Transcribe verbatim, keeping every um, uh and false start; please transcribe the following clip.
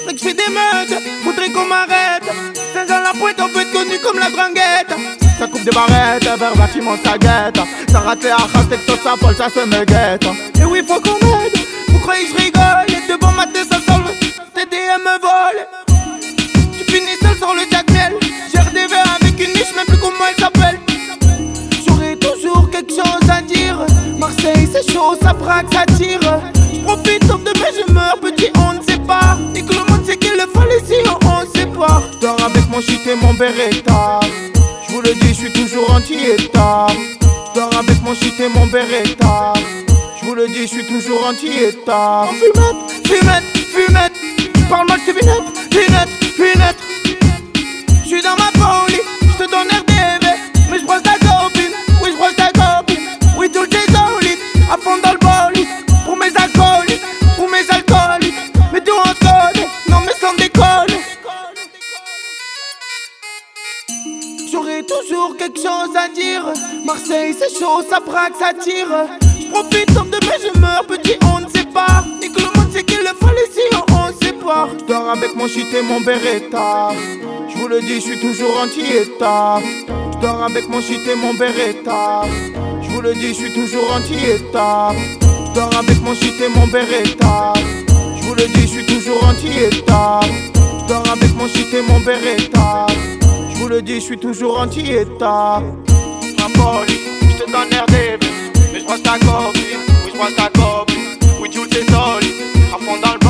Faudrait que je fais des meutes, faudrait qu'on m'arrête. Saint-Jean-la-Pointe, on peut être connu comme la dranguette. Ça coupe des barrettes, vers bâtiment ça guette. Ça rate les arras, texto, ça folle, ça se me guette. Et oui, faut qu'on m'aide, vous croyez que je rigole? Et de bon matin, ça solve, T D M me vole. Tu finis seul sur le jack miel. Gère des verres avec une niche, même plus comment elle s'appelle. J'aurai toujours quelque chose à dire. Marseille, c'est chaud, ça braque, ça tire. J'profite, sauf demain je meurs, petit, on ne sait pas. Et que le monde sait qu'il le fallait si on, on sait pas. J'dors avec mon shit et mon Beretta. J'vous le dis, j'suis toujours anti-état. J'dors avec mon shit et mon Beretta. J'vous le dis, j'suis toujours anti-état. En fumette, fumette, fumette. J'parle mal, j'te vinette, vinette, vinette. J'suis dans ma folie, j'te donne R D V. Mais j'brosse ta copine, oui j'brosse ta copine. Oui tout le désolite, à fond dans le bolide. Pour mes acolytes, pour mes alcooliques. Mais tout en code, non mais sans décoller. J'aurai toujours quelque chose à dire. Marseille c'est chaud, ça braque, ça tire. J'profite sauf demain je meurs, petit on ne sait pas. Et que le monde sait qu'il le fallait si on, on sait pas. J'dors avec mon shit et mon Beretta. J'vous le dis, j'suis toujours anti-état. J'dors avec mon shit et mon Beretta. J'vous le dis, j'suis toujours anti-état. J'dors avec mon shit et mon Beretta. J'vous le dis, j'suis toujours anti-état. J'dors avec mon shit et mon Beretta. J'vous le dis, j'suis toujours anti-état. Ma folie, j'te donne R D V. Mais j'brosse ta copine, oui j'brosse ta copine. Oui tu le sais solide, à fond dans le